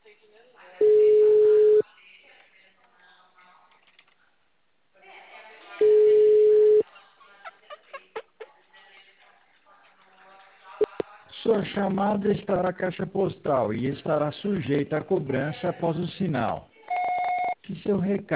Sua chamada está na caixa postal e estará sujeita a cobrança após o sinal. Se seu recado